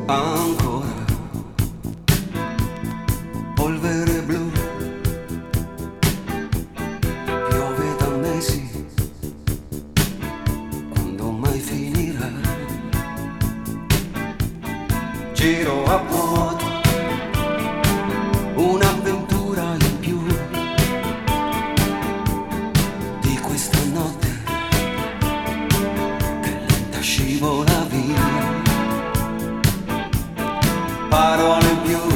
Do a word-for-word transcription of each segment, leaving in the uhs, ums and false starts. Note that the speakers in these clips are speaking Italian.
ancora polvere blu, piove da mesi, quando mai finirà? Giro a vuoto, un'avventura in più di questa notte che lenta scivola via. Parole in più,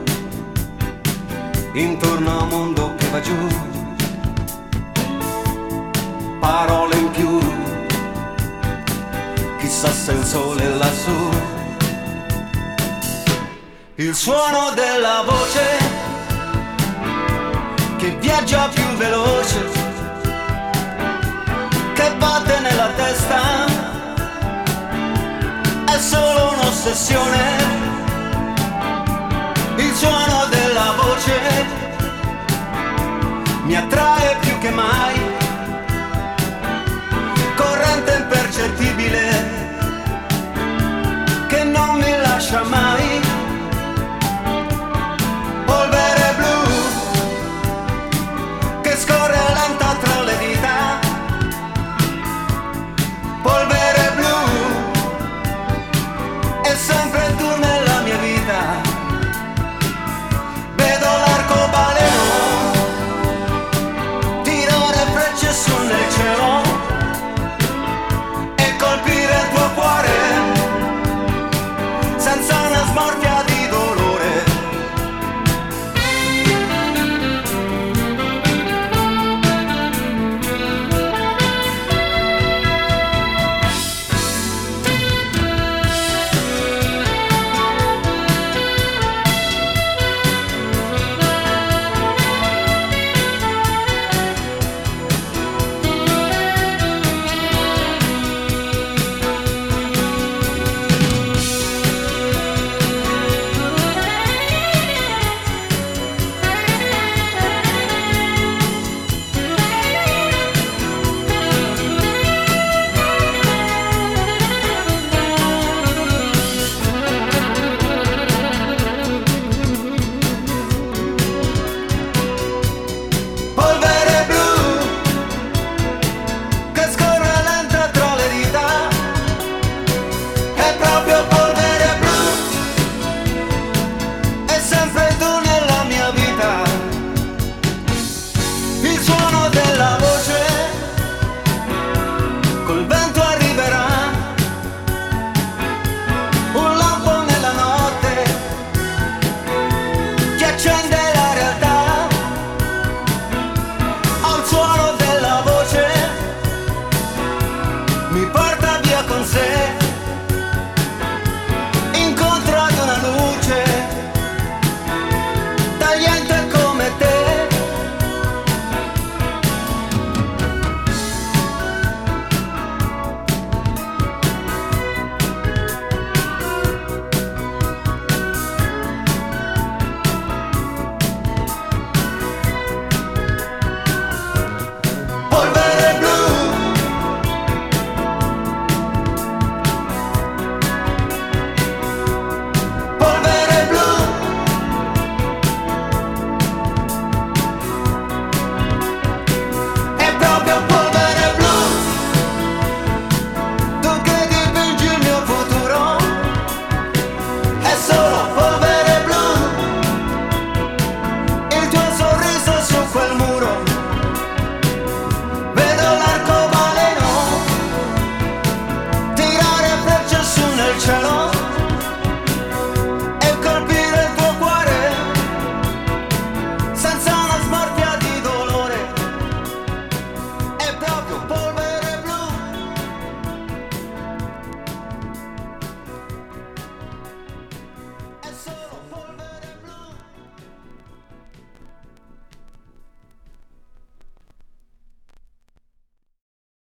intorno a un mondo che va giù. Parole in più, chissà se il sole è lassù. Il suono della voce che viaggia più veloce, che batte nella testa, è solo un'ossessione. Il suono della voce mi attrae più che mai, corrente impercettibile che non mi lascia mai. Polvere blu che scorre lenta tra le dita. Polvere blu è sempre tu nella mia vita. Vedo l'arcobaleno tirare frecce su nel cielo e colpire il tuo cuore senza una smorfia di dolore. Mi porta via con sé, incontro ad una luce tagliente come te. Polvere blu cielo